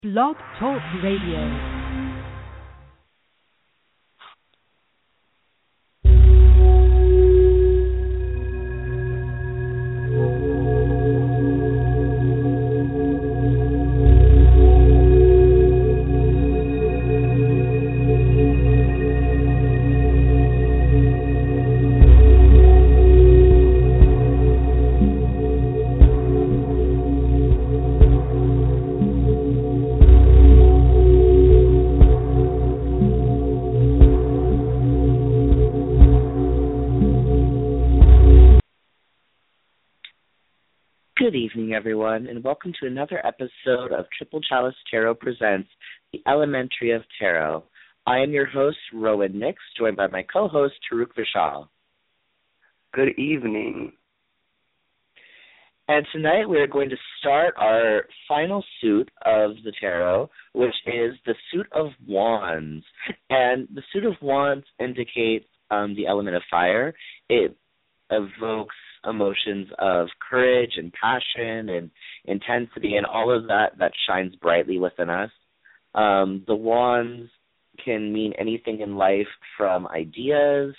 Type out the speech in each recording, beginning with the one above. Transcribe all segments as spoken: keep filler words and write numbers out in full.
Blog Talk Radio. Good evening, everyone, and welcome to another episode of Triple Chalice Tarot Presents The Elementary of Tarot. I am your host, Rowan Nix, joined by my co-host, Taruk Vishal. Good evening. And tonight we are going to start our final suit of the tarot, which is the Suit of Wands. And the Suit of Wands indicates um, the element of fire. It evokes emotions of courage and passion and intensity and all of that that shines brightly within us. Um, the wands can mean anything in life, from ideas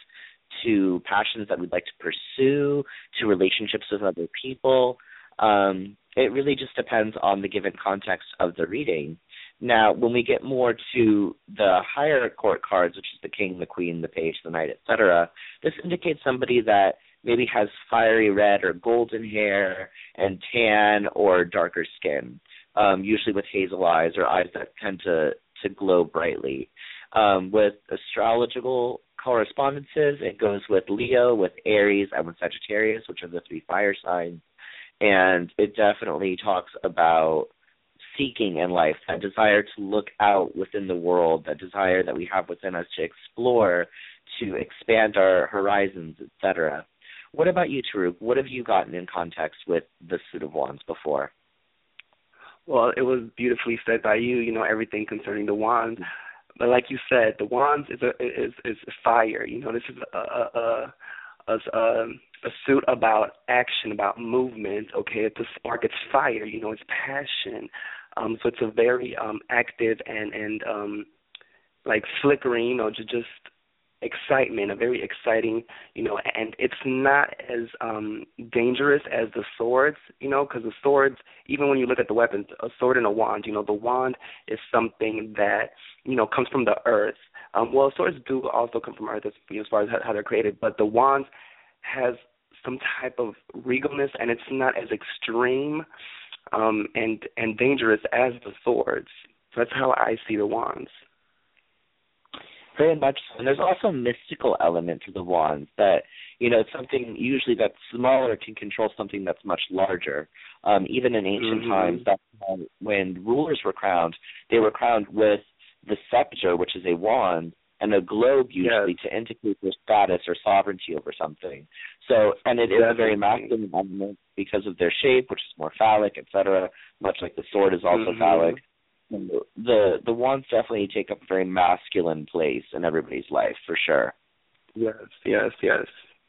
to passions that we'd like to pursue to relationships with other people. Um, it really just depends on the given context of the reading. Now, when we get more to the higher court cards, which is the king, the queen, the page, the knight, et cetera, this indicates somebody that maybe has fiery red or golden hair and tan or darker skin, um, usually with hazel eyes or eyes that tend to, to glow brightly. Um, with astrological correspondences, it goes with Leo, with Aries, and with Sagittarius, which are the three fire signs. And it definitely talks about seeking in life, that desire to look out within the world, that desire that we have within us to explore, to expand our horizons, et cetera. What about you, Taruk? What have you gotten in context with the Suit of Wands before? Well, it was beautifully said by you, you know, everything concerning the wands. But like you said, the wands is a is is fire. You know, this is a a a, a, a suit about action, about movement. Okay, it's a spark, it's fire. You know, it's passion. Um, so it's a very um, active and and um, like flickering. You know, just just excitement, a very exciting, you know, and it's not as um, dangerous as the swords, you know, because the swords, even when you look at the weapons, a sword and a wand, you know, the wand is something that, you know, comes from the earth. Um, well, swords do also come from earth as, as far as how they're created, but the wand has some type of regalness, and it's not as extreme um, and, and dangerous as the swords. So that's how I see the wands. Very much so. And there's also a mystical element to the wands that, you know, it's something usually that's smaller can control something that's much larger. Um, even in ancient mm-hmm. times, that's when, when rulers were crowned, they were crowned with the scepter, which is a wand, and a globe usually yes. to indicate their status or sovereignty over something. So, and it Definitely. is a very masculine element because of their shape, which is more phallic, et cetera, much like the sword is also mm-hmm. phallic. The the wands definitely take up a very masculine place in everybody's life, for sure. Yes, yes, yes.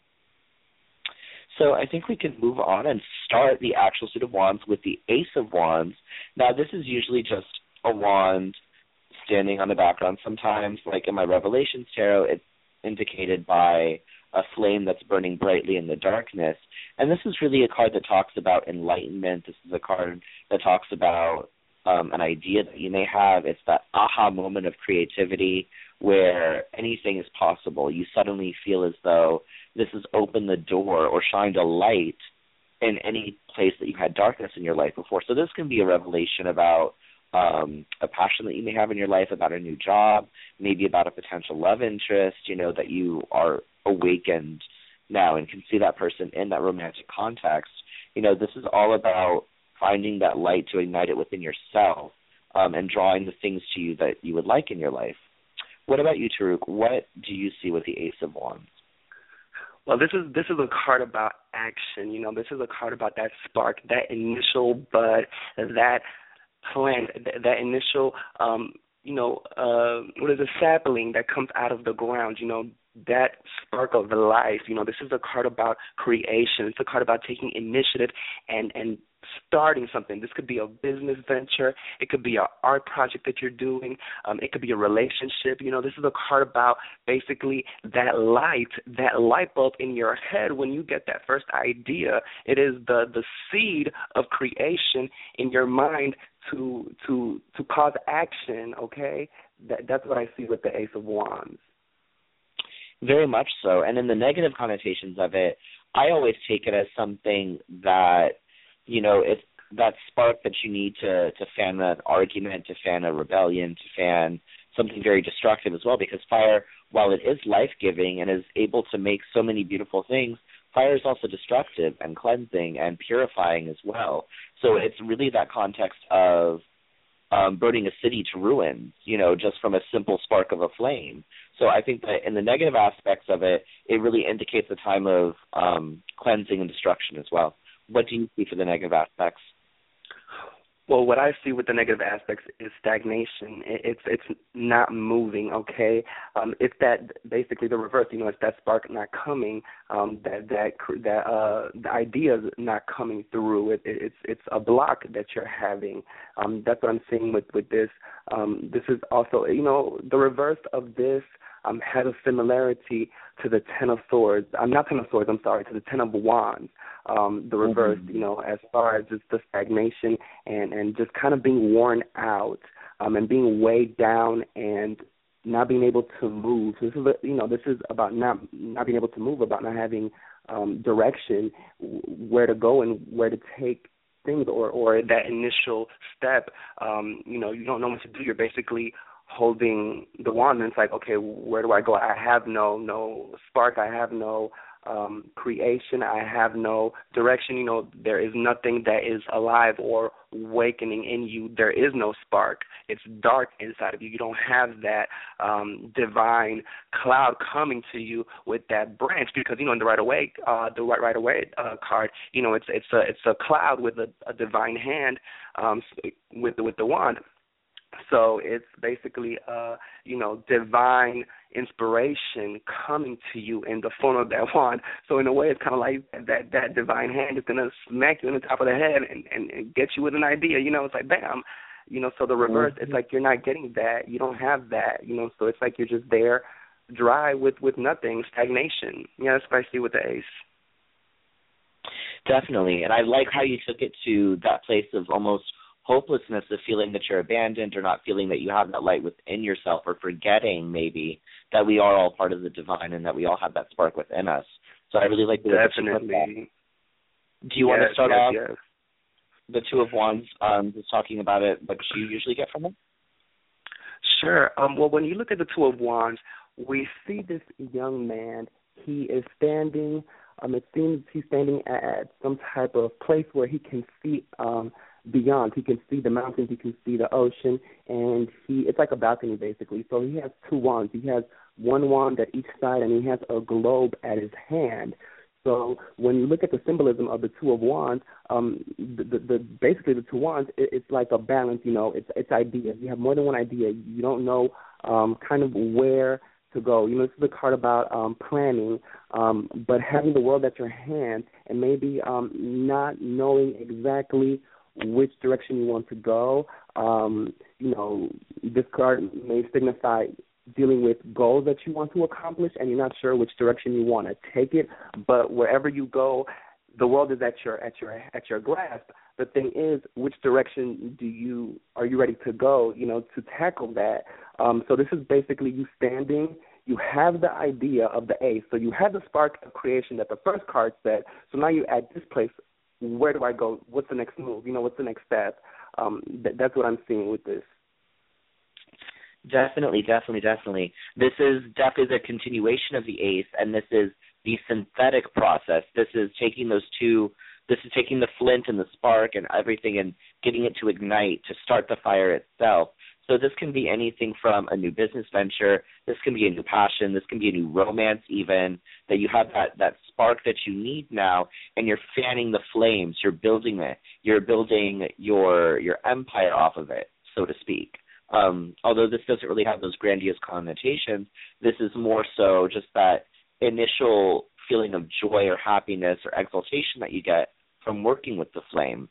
So I think we can move on and start the actual Suit of Wands with the Ace of Wands. Now, this is usually just a wand standing on the background. Sometimes, like in my Revelations tarot, it's indicated by a flame that's burning brightly in the darkness. And this is really a card that talks about enlightenment. This is a card that talks about Um, an idea that you may have. It's that aha moment of creativity where anything is possible. You suddenly feel as though this has opened the door or shined a light in any place that you had darkness in your life before. So this can be a revelation about um, a passion that you may have in your life, about a new job, maybe about a potential love interest, you know, that you are awakened now and can see that person in that romantic context. You know, this is all about finding that light to ignite it within yourself um, and drawing the things to you that you would like in your life. What about you, Taruk? What do you see with the Ace of Wands? Well, this is this is a card about action. You know, this is a card about that spark, that initial bud, that plant, that, that initial, um, you know, uh, what is a sapling that comes out of the ground, you know, that spark of life. You know, this is a card about creation. It's a card about taking initiative and, and starting something. This could be a business venture. It could be an art project that you're doing. Um, it could be a relationship. You know, this is a card about basically that light, that light bulb in your head when you get that first idea. It is the, the seed of creation in your mind to to to cause action, okay? That That's what I see with the Ace of Wands. Very much so. And in the negative connotations of it, I always take it as something that, you know, it's that spark that you need to, to fan an argument, to fan a rebellion, to fan something very destructive as well, because fire, while it is life-giving and is able to make so many beautiful things, fire is also destructive and cleansing and purifying as well. So it's really that context of um, burning a city to ruins, you know, just from a simple spark of a flame. So I think that in the negative aspects of it, it really indicates a time of um, cleansing and destruction as well. What do you see for the negative aspects? Well, what I see with the negative aspects is stagnation. It's it's not moving, okay? Um, it's that basically the reverse. You know, it's that spark not coming. Um, that that that uh, the idea is not coming through. It, it, it's it's a block that you're having. Um, that's what I'm seeing with with this. Um, this is also, you know, the reverse of this. Um, has a similarity to the Ten of Swords. I'm not Ten of Swords, I'm sorry, to the Ten of Wands, um, the reverse, mm-hmm. you know, as far as just the stagnation and, and just kind of being worn out um, and being weighed down and not being able to move. So this is, you know, this is about not not being able to move, about not having um, direction, where to go and where to take things, or, or that initial step. Um, you know, you don't know what to do. You're basically holding the wand, and it's like, okay, where do I go? I have no no spark. I have no um, creation. I have no direction. You know, there is nothing that is alive or awakening in you. There is no spark. It's dark inside of you. You don't have that um, divine cloud coming to you with that branch, because, you know, in the right away, uh, the right right away uh, card, you know, it's it's a it's a cloud with a, a divine hand um, with with the wand. So it's basically, uh, you know, divine inspiration coming to you in the form of that wand. So in a way, it's kind of like that that divine hand is going to smack you in the top of the head and, and, and get you with an idea. You know, it's like, bam. You know, so the reverse, mm-hmm. it's like you're not getting that. You don't have that, you know, so it's like you're just there dry with, with nothing, stagnation. Yeah, that's what I see with the ace. Definitely. And I like how you took it to that place of almost hopelessness, of feeling that you're abandoned or not feeling that you have that light within yourself, or forgetting maybe that we are all part of the divine and that we all have that spark within us. So I really like the way that you put that. Do you yes, want to start yes, off yes. the Two of Wands, um, just talking about it, what you usually get from it? Sure. Um, well, when you look at the Two of Wands, we see this young man. He is standing, um, it seems he's standing at some type of place where he can see um, beyond. He can see the mountains, he can see the ocean, and he it's like a balcony basically. So he has two wands. He has one wand at each side, and he has a globe at his hand. So when you look at the symbolism of the Two of Wands, um, the, the, the basically the two wands, it, it's like a balance. You know, it's it's ideas. You have more than one idea. You don't know um, kind of where to go. You know, this is a card about um, planning, um, but having the world at your hand and maybe um, not knowing exactly which direction you want to go. Um, you know, this card may signify dealing with goals that you want to accomplish, and you're not sure which direction you want to take it. But wherever you go, the world is at your at your at your grasp. The thing is, which direction do you are you ready to go? You know, to tackle that. Um, so this is basically you standing. You have the idea of the ace. So you have the spark of creation that the first card said. So now you're at this place. Where do I go? What's the next move? You know, what's the next step? Um, th- that's what I'm seeing with this. Definitely, definitely, definitely. This is definitely the continuation of the ace, and this is the synthetic process. This is taking those two, this is taking the flint and the spark and everything and getting it to ignite, to start the fire itself. So this can be anything from a new business venture, this can be a new passion, this can be a new romance even, that you have that, that spark that you need now, and you're fanning the flames, you're building it, you're building your your empire off of it, so to speak. Um, although this doesn't really have those grandiose connotations, this is more so just that initial feeling of joy or happiness or exaltation that you get from working with the flame.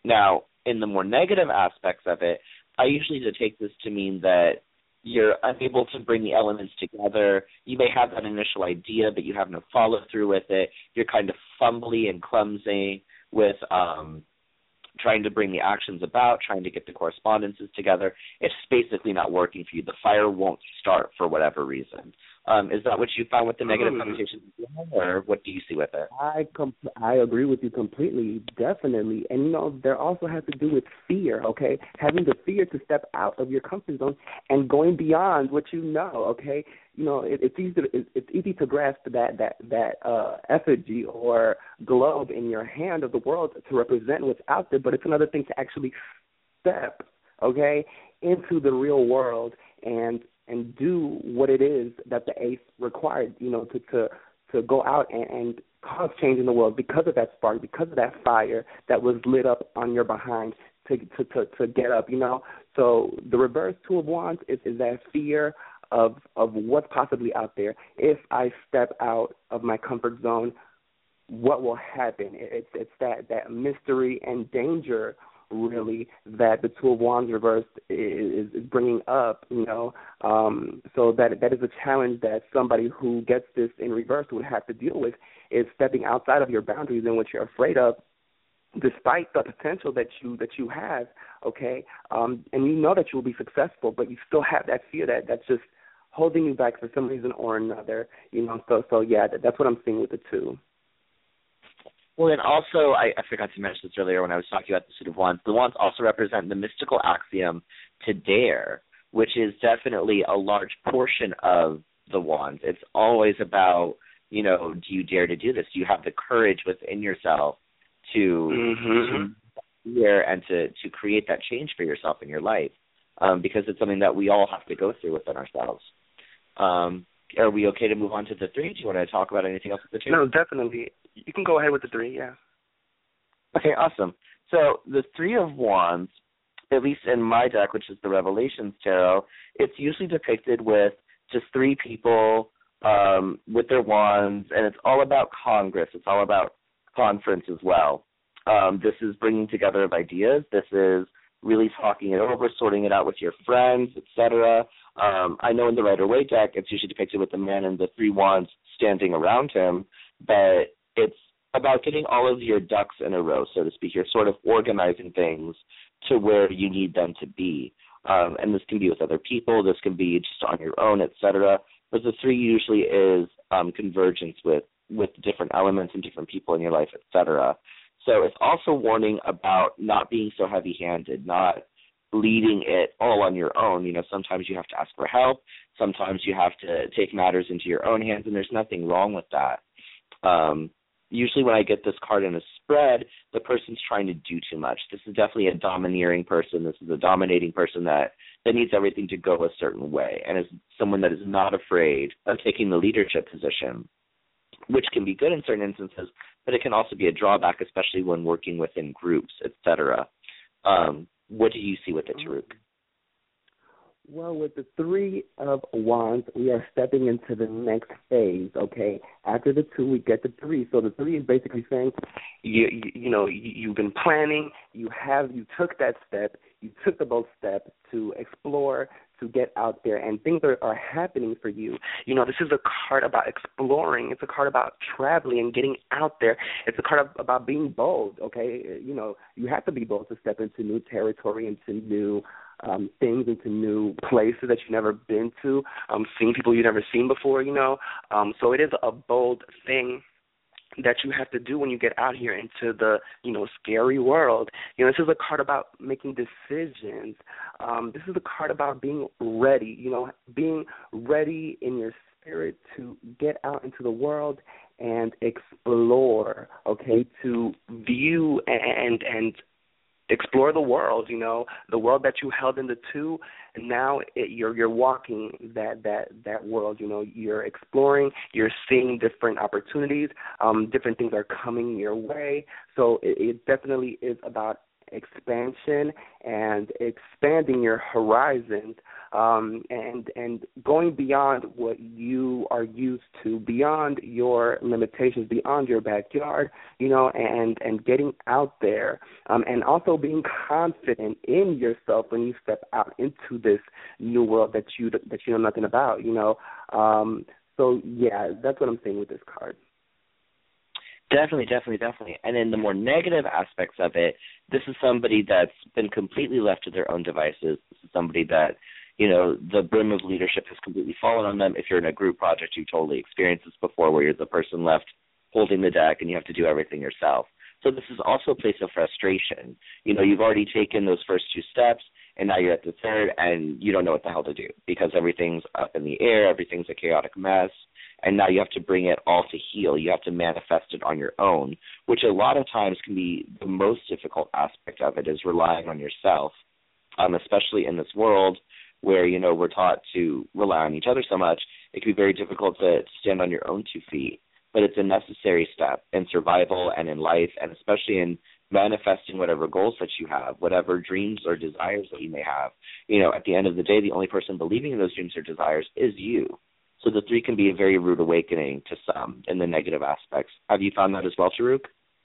Now, in the more negative aspects of it, I usually take this to mean that you're unable to bring the elements together. You may have that initial idea, but you have no follow-through with it. You're kind of fumbly and clumsy with um, trying to bring the actions about, trying to get the correspondences together. It's basically not working for you. The fire won't start for whatever reason. Um, is that what you found with the negative connotations, or what do you see with it? I com- I agree with you completely, definitely. And, you know, there also has to do with fear, okay? Having the fear to step out of your comfort zone and going beyond what you know, okay? You know, it, it's easy to, it, it's easy to grasp that that that uh, effigy or globe in your hand of the world to represent what's out there, but it's another thing to actually step, okay, into the real world and and do what it is that the eighth required, you know, to to, to go out and, and cause change in the world because of that spark, because of that fire that was lit up on your behind to to, to, to get up, you know. So the reverse Two of Wands is, is that fear of of what's possibly out there. If I step out of my comfort zone, what will happen? It's it's that, that mystery and danger, really, that the Two of Wands reversed is, is bringing up, you know. Um, so that that is a challenge that somebody who gets this in reverse would have to deal with, is stepping outside of your boundaries and what you're afraid of, despite the potential that you that you have, okay, um, and you know that you will be successful, but you still have that fear that that's just holding you back for some reason or another, you know. So, so yeah, that, that's what I'm seeing with the two. Well, and also, I, I forgot to mention this earlier when I was talking about the suit of wands. The wands also represent the mystical axiom to dare, which is definitely a large portion of the wands. It's always about, you know, do you dare to do this? Do you have the courage within yourself to, mm-hmm. to dare and to, to create that change for yourself in your life? Um, because it's something that we all have to go through within ourselves. Um, are we okay to move on to the three? Do you want to talk about anything else with the two? No, definitely. You can go ahead with the three, yeah. Okay, awesome. So the Three of Wands, at least in my deck, which is the Revelations Tarot, it's usually depicted with just three people um, with their wands, and it's all about Congress. It's all about conference as well. Um, this is bringing together of ideas. This is really talking it over, sorting it out with your friends, et cetera. Um, I know in the Rider-Waite deck, it's usually depicted with the man and the three wands standing around him, but it's about getting all of your ducks in a row, so to speak. You're sort of organizing things to where you need them to be. Um, and this can be with other people. This can be just on your own, et cetera. But the three usually is um, convergence with, with different elements and different people in your life, et cetera. So it's also warning about not being so heavy-handed, not leading it all on your own. You know, sometimes you have to ask for help. Sometimes you have to take matters into your own hands, and there's nothing wrong with that. Um, usually when I get this card in a spread, the person's trying to do too much. This is definitely a domineering person. This is a dominating person that, that needs everything to go a certain way, and is someone that is not afraid of taking the leadership position, which can be good in certain instances, but it can also be a drawback, especially when working within groups, et cetera. Um, what do you see with it, Taruk? Well, with the Three of Wands, we are stepping into the next phase, okay? After the two, we get the three. So the three is basically saying, you, you, you know, you, you've been planning, you have, you took that step, you took the bold step to explore, to get out there, and things are, are happening for you. You know, this is a card about exploring. It's a card about traveling and getting out there. It's a card of, about being bold, okay? You know, you have to be bold to step into new territory, into new um, things, into new places that you've never been to, um, seeing people you've never seen before, you know. Um, so it is a bold thing that you have to do when you get out here into the, you know, scary world. You know, this is a card about making decisions. Um, this is a card about being ready, you know, being ready in your spirit to get out into the world and explore, okay, to view and and explore the world, you know, the world that you held in the two, and now it, you're you're walking that that that world, you know, you're exploring, you're seeing different opportunities, um, different things are coming your way. So it, it definitely is about expansion and expanding your horizons um, and and going beyond what you are used to, beyond your limitations, beyond your backyard, you know, and and getting out there, um, and also being confident in yourself when you step out into this new world that you that you know nothing about, you know. Um, so yeah, that's what I'm saying with this card. Definitely, definitely, definitely. And in the more negative aspects of it, this is somebody that's been completely left to their own devices. This is somebody that, you know, the brim of leadership has completely fallen on them. If you're in a group project, you totally experienced this before, where you're the person left holding the deck and you have to do everything yourself. So this is also a place of frustration. You know, you've already taken those first two steps, and now you're at the third, and you don't know what the hell to do because everything's up in the air, everything's a chaotic mess, and now you have to bring it all to heal. You have to manifest it on your own, which a lot of times can be the most difficult aspect of it, is relying on yourself, um, especially in this world where, you know, we're taught to rely on each other so much. It can be very difficult to stand on your own two feet, but it's a necessary step in survival and in life, and especially in manifesting whatever goals that you have, whatever dreams or desires that you may have. You know, at the end of the day, the only person believing in those dreams or desires is you. So the three can be a very rude awakening to some in the negative aspects. Have you found that as well, Taruk?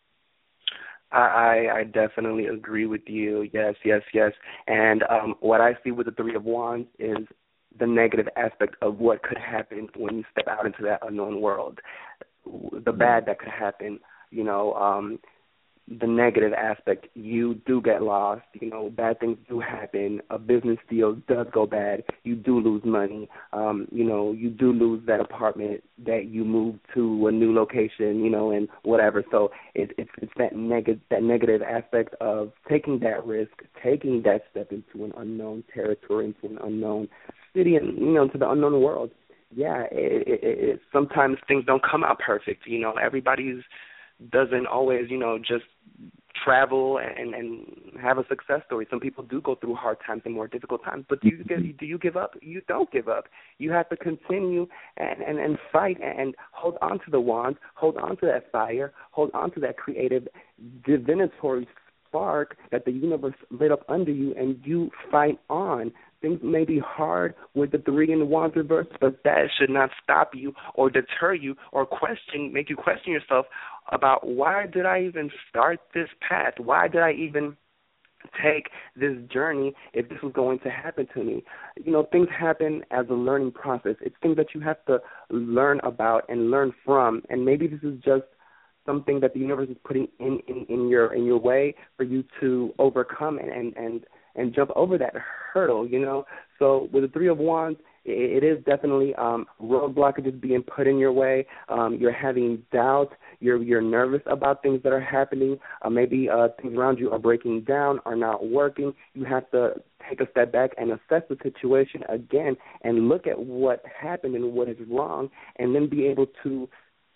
I, I definitely agree with you. Yes, yes, yes. And um, what I see with the Three of Wands is the negative aspect of what could happen when you step out into that unknown world. The bad that could happen, you know, um, the negative aspect, you do get lost, you know, bad things do happen, a business deal does go bad, you do lose money, um, you know, you do lose that apartment that you moved to a new location, you know, and whatever. So it, it's it's that negative that negative aspect of taking that risk, taking that step into an unknown territory, into an unknown city, and, you know, into the unknown world. Yeah, it, it, it, sometimes things don't come out perfect, you know, everybody's doesn't always, you know, just travel and, and have a success story. Some people do go through hard times and more difficult times, but do you give, do you give up? You don't give up. You have to continue and, and, and fight and hold on to the wands, hold on to that fire, hold on to that creative, divinatory spark that the universe lit up under you, and you fight on. Things may be hard with the three in the wands reverse, but that should not stop you or deter you or question, make you question yourself about, why did I even start this path? Why did I even take this journey if this was going to happen to me? You know, things happen as a learning process. It's things that you have to learn about and learn from, and maybe this is just something that the universe is putting in, in, in your in your way for you to overcome and, and, and and jump over that hurdle, you know. So with the Three of Wands, it, it is definitely um, road blockages being put in your way. Um, you're having doubt. You're you're nervous about things that are happening. Uh, maybe uh, things around you are breaking down, are not working. You have to take a step back and assess the situation again and look at what happened and what is wrong, and then be able to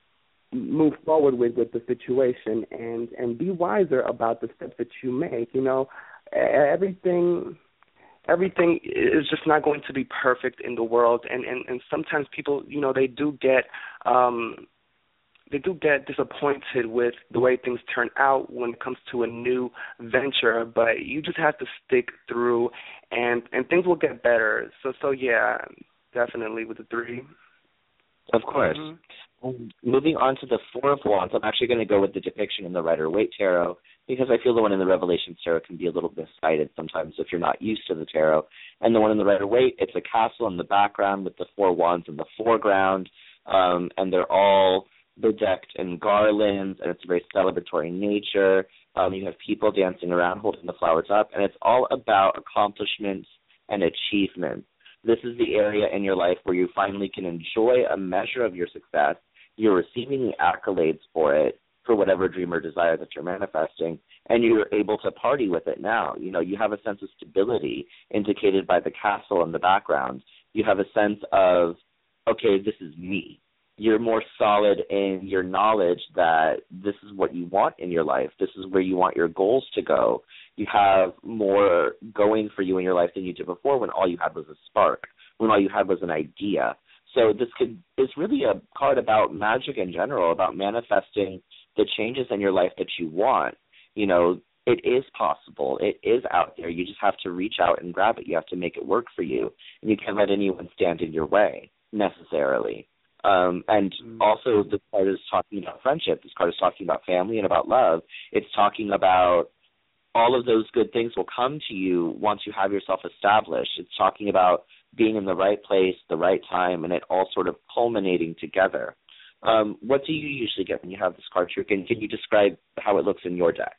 move forward with, with the situation and, and be wiser about the steps that you make. You know, everything everything is just not going to be perfect in the world, and, and, and sometimes people, you know, they do get um, they do get disappointed with the way things turn out when it comes to a new venture, but you just have to stick through, and, and things will get better. So, so yeah, definitely with the three. Of course. Mm-hmm. Moving on to the Four of Wands, I'm actually going to go with the depiction in the Rider-Waite Tarot, because I feel the one in the Revelations Tarot can be a little misguided sometimes if you're not used to the tarot. And the one in the Rider-Waite, it's a castle in the background with the four wands in the foreground, um, and they're all bedecked in garlands, and it's a very celebratory nature. Um, you have people dancing around holding the flowers up, and it's all about accomplishments and achievements. This is the area in your life where you finally can enjoy a measure of your success. You're receiving the accolades for it, for whatever dream or desire that you're manifesting, and you're able to party with it now. You know, you have a sense of stability indicated by the castle in the background. You have a sense of, okay, this is me. You're more solid in your knowledge that this is what you want in your life. This is where you want your goals to go. You have more going for you in your life than you did before, when all you had was a spark, when all you had was an idea. So this could is really a card about magic in general, about manifesting the changes in your life that you want. You know, it is possible. It is out there. You just have to reach out and grab it. You have to make it work for you. And you can't let anyone stand in your way, necessarily. Um, and also, this card is talking about friendship. This card is talking about family and about love. It's talking about all of those good things will come to you once you have yourself established. It's talking about being in the right place, the right time, and it all sort of culminating together. Um, what do you usually get when you have this card trick, and can you describe how it looks in your deck?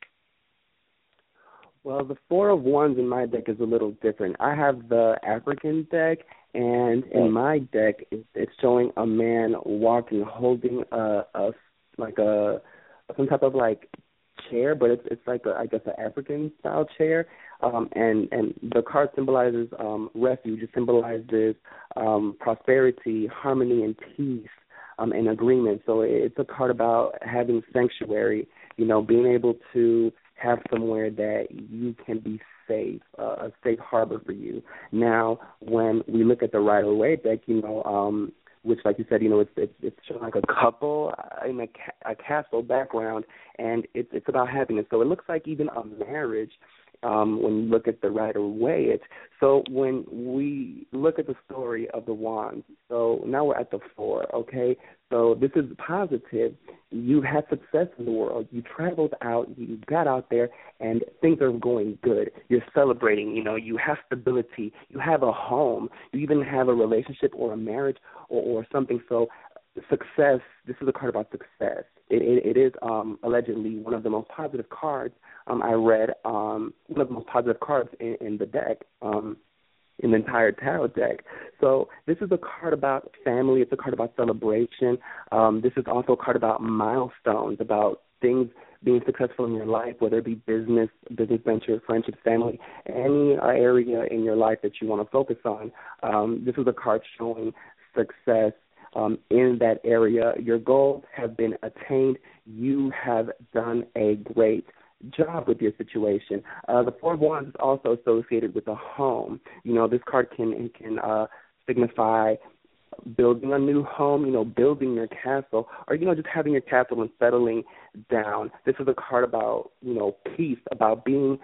Well, the Four of Wands in my deck is a little different. I have the African deck, and in my deck, it's, it's showing a man walking, holding a, a like a some type of like chair, but it's it's like a, I guess an African style chair. Um, and and the card symbolizes um, refuge. It symbolizes um, prosperity, harmony, and peace. Um, and agreement. So it's a card about having sanctuary, you know, being able to have somewhere that you can be safe, uh, a safe harbor for you. Now, when we look at the Rider-Waite deck, you know, um, which, like you said, you know, it's it's, it's showing like a couple in a, ca- a castle background, and it's it's about happiness. So it looks like even a marriage. Um, when you look at the Rider-Waite. So when we look at the story of the Wands, so now we're at the Four, okay? So this is positive. You had success in the world. You traveled out. You got out there, and things are going good. You're celebrating. You know, you have stability. You have a home. You even have a relationship or a marriage or, or something. So success, this is a card about success. It, it, it is um, allegedly one of the most positive cards um, I read, um, one of the most positive cards in, in the deck, um, in the entire tarot deck. So this is a card about family. It's a card about celebration. Um, this is also a card about milestones, about things being successful in your life, whether it be business, business venture, friendship, family, any area in your life that you want to focus on. Um, this is a card showing success Um, in that area. Your goals have been attained. You have done a great job with your situation. Uh, the Four of Wands is also associated with a home. You know, this card can can uh, signify building a new home, you know, building your castle, or, you know, just having your castle and settling down. This is a card about, you know, peace, about being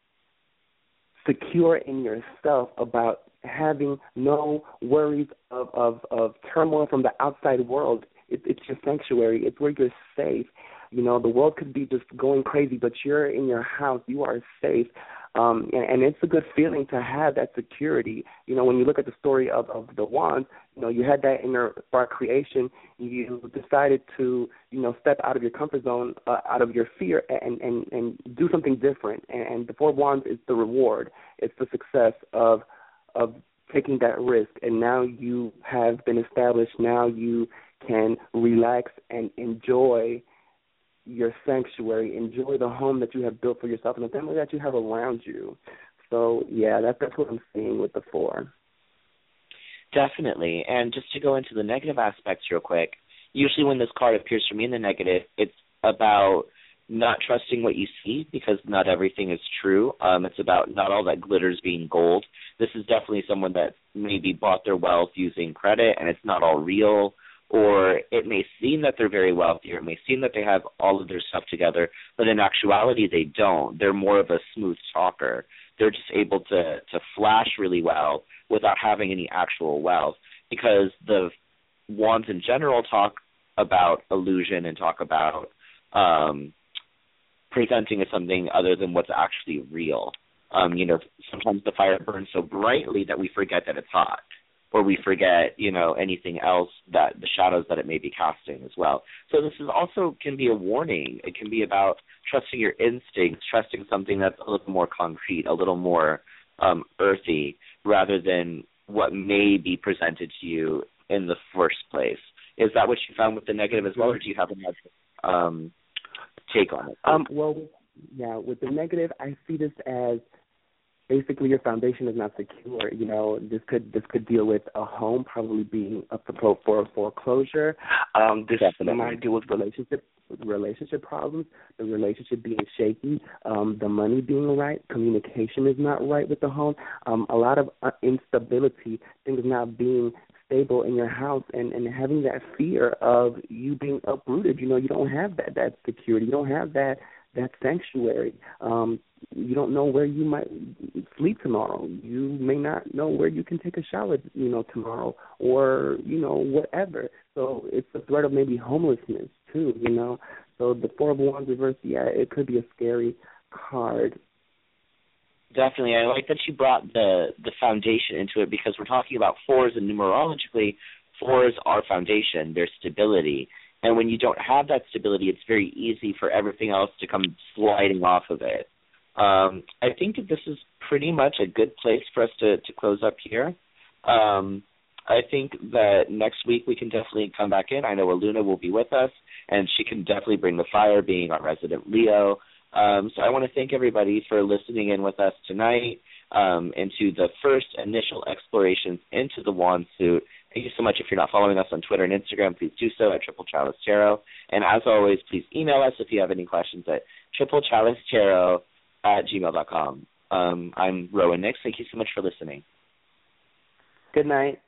secure in yourself, about having no worries of, of, of turmoil from the outside world. It, it's your sanctuary. It's where you're safe. You know, the world could be just going crazy, but you're in your house. You are safe. Um, and, and it's a good feeling to have that security. You know, when you look at the story of, of the Wands, you know, you had that inner spark creation. You decided to, you know, step out of your comfort zone, uh, out of your fear, and, and, and do something different. And, and the Four of Wands is the reward. It's the success of of taking that risk. And now you have been established. Now you can relax and enjoy your sanctuary, enjoy the home that you have built for yourself and the family that you have around you. So, yeah, that's, that's what I'm seeing with the Four. Definitely. And just to go into the negative aspects real quick, usually when this card appears for me in the negative, it's about not trusting what you see because not everything is true. Um, it's about not all that glitters being gold. This is definitely someone that maybe bought their wealth using credit and it's not all real. Or it may seem that they're very wealthy, or it may seem that they have all of their stuff together, but in actuality they don't. They're more of a smooth talker. They're just able to, to flash really well without having any actual wealth, because the Wands in general talk about illusion and talk about um, presenting as something other than what's actually real. Um, you know, sometimes the fire burns so brightly that we forget that it's hot. Or we forget, you know, anything else, that the shadows that it may be casting as well. So this is also can be a warning. It can be about trusting your instincts, trusting something that's a little more concrete, a little more um, earthy, rather than what may be presented to you in the first place. Is that what you found with the negative as well, or do you have another um, take on it? Um, well, yeah, with the negative, I see this as basically your foundation is not secure. You know, this could this could deal with a home probably being up for for foreclosure. Um, this Definitely. might deal with relationship relationship problems, the relationship being shaky, um, the money being right, communication is not right with the home, um, a lot of uh, instability, things not being stable in your house, and, and having that fear of you being uprooted. You know, you don't have that that security. You don't have that that sanctuary. Um, you don't know where you might sleep tomorrow. You may not know where you can take a shower, you know, tomorrow, or, you know, whatever. So it's the threat of maybe homelessness, too, you know. So the Four of Wands reversed, yeah, it could be a scary card. Definitely. I like that you brought the, the foundation into it, because we're talking about fours, and numerologically, fours are foundation, they're stability. And when you don't have that stability, it's very easy for everything else to come sliding off of it. Um, I think that this is pretty much a good place for us to, to close up here. Um, I think that next week we can definitely come back in. I know Aluna will be with us, and she can definitely bring the fire, being our resident Leo. Um, so I want to thank everybody for listening in with us tonight um, into the first initial explorations into the Wand suit. Thank you so much. If you're not following us on Twitter and Instagram, please do so at Triple Chalice Tarot. And as always, please email us if you have any questions at triple chalice tarot at gmail dot com. Um, I'm Rowan Nix. Thank you so much for listening. Good night.